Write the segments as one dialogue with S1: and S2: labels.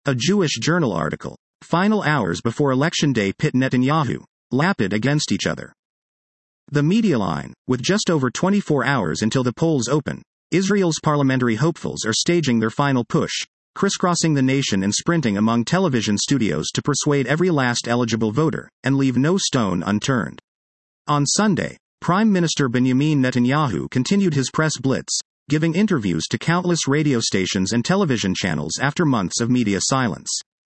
S1: A Jewish Journal article. Final hours before election day pit Netanyahu, Lapid against each other. The Media Line. With just over 24 hours until the polls open, Israel's parliamentary hopefuls are staging their final push, crisscrossing the nation and sprinting among television studios to persuade every last eligible voter, and leave no stone unturned. On Sunday, Prime Minister Benjamin Netanyahu continued his press blitz, giving interviews to countless radio stations and television channels after months of media silence.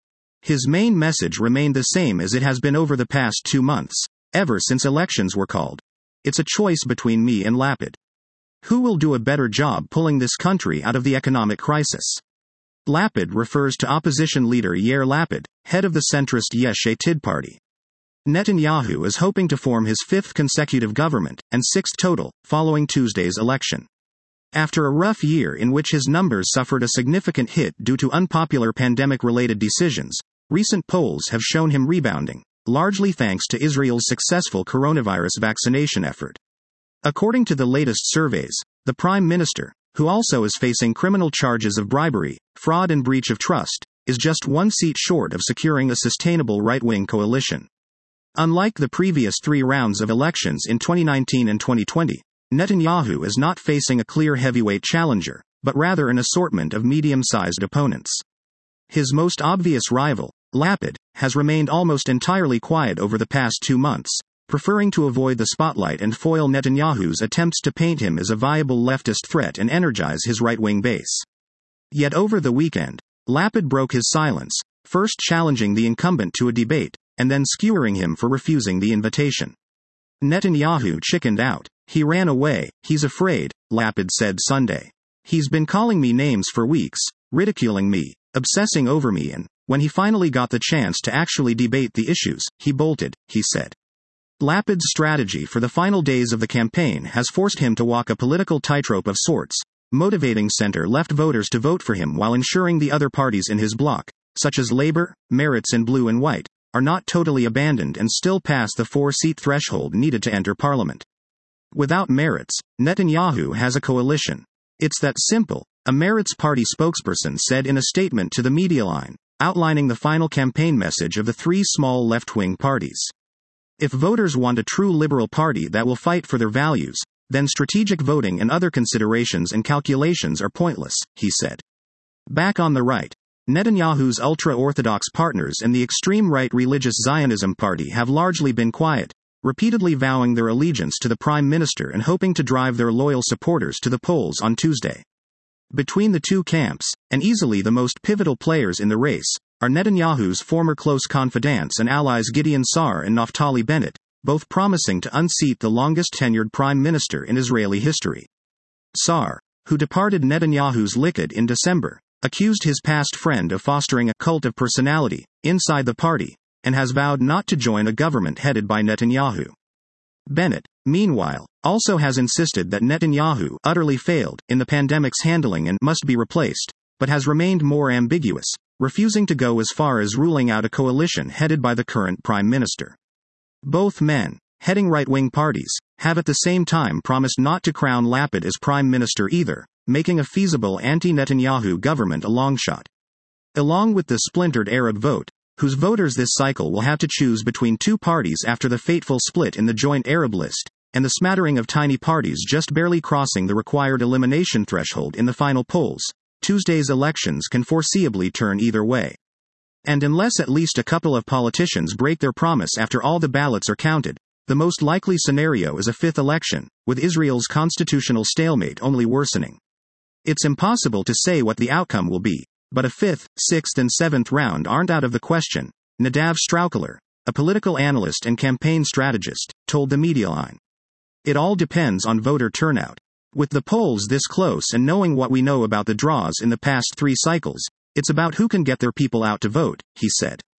S1: His main message remained the same as it has been over the past 2 months, ever since elections were called. It's a choice between me and Lapid. Who will do a better job pulling this country out of the economic crisis? Lapid refers to opposition leader Yair Lapid, head of the centrist Yesh Atid party. Netanyahu is hoping to form his 5th consecutive government, and 6th total, following Tuesday's election. After a rough year in which his numbers suffered a significant hit due to unpopular pandemic-related decisions, recent polls have shown him rebounding, largely thanks to Israel's successful coronavirus vaccination effort. According to the latest surveys, the Prime Minister, who also is facing criminal charges of bribery, fraud and breach of trust, is just 1 seat short of securing a sustainable right-wing coalition. Unlike the previous 3 rounds of elections in 2019 and 2020, Netanyahu is not facing a clear heavyweight challenger, but rather an assortment of medium-sized opponents. His most obvious rival, Lapid, has remained almost entirely quiet over the past 2 months, preferring to avoid the spotlight and foil Netanyahu's attempts to paint him as a viable leftist threat and energize his right-wing base. Yet over the weekend, Lapid broke his silence, first challenging the incumbent to a debate, and then skewering him for refusing the invitation. Netanyahu chickened out. He ran away, he's afraid, Lapid said Sunday. He's been calling me names for weeks, ridiculing me, obsessing over me, and, when he finally got the chance to actually debate the issues, he bolted, he said. Lapid's strategy for the final days of the campaign has forced him to walk a political tightrope of sorts, motivating center-left voters to vote for him while ensuring the other parties in his bloc, such as Labour, Meretz and Blue and White, are not totally abandoned and still pass the 4-seat threshold needed to enter parliament. Without Meretz, Netanyahu has a coalition. It's that simple, a Meretz party spokesperson said in a statement to the Media Line, outlining the final campaign message of the 3 small left-wing parties. If voters want a true liberal party that will fight for their values, then strategic voting and other considerations and calculations are pointless, he said. Back on the right, Netanyahu's ultra-Orthodox partners and the extreme-right Religious Zionism Party have largely been quiet, repeatedly vowing their allegiance to the Prime Minister and hoping to drive their loyal supporters to the polls on Tuesday. Between the 2 camps, and easily the most pivotal players in the race, are Netanyahu's former close confidants and allies Gideon Sa'ar and Naftali Bennett, both promising to unseat the longest-tenured Prime Minister in Israeli history. Sa'ar, who departed Netanyahu's Likud in December, accused his past friend of fostering a cult of personality inside the party, and has vowed not to join a government headed by Netanyahu. Bennett, meanwhile, also has insisted that Netanyahu utterly failed in the pandemic's handling and must be replaced, but has remained more ambiguous, refusing to go as far as ruling out a coalition headed by the current prime minister. Both men, heading right-wing parties, have at the same time promised not to crown Lapid as prime minister either, making a feasible anti-Netanyahu government a long shot. Along with the splintered Arab vote, whose voters this cycle will have to choose between 2 parties after the fateful split in the joint Arab list, and the smattering of tiny parties just barely crossing the required elimination threshold in the final polls, Tuesday's elections can foreseeably turn either way. And unless at least a couple of politicians break their promise after all the ballots are counted, the most likely scenario is a 5th election, with Israel's constitutional stalemate only worsening. It's impossible to say what the outcome will be, but a 5th, 6th and 7th round aren't out of the question, Nadav Straukeler, a political analyst and campaign strategist, told the Media Line. It all depends on voter turnout. With the polls this close and knowing what we know about the draws in the past 3 cycles, it's about who can get their people out to vote, he said.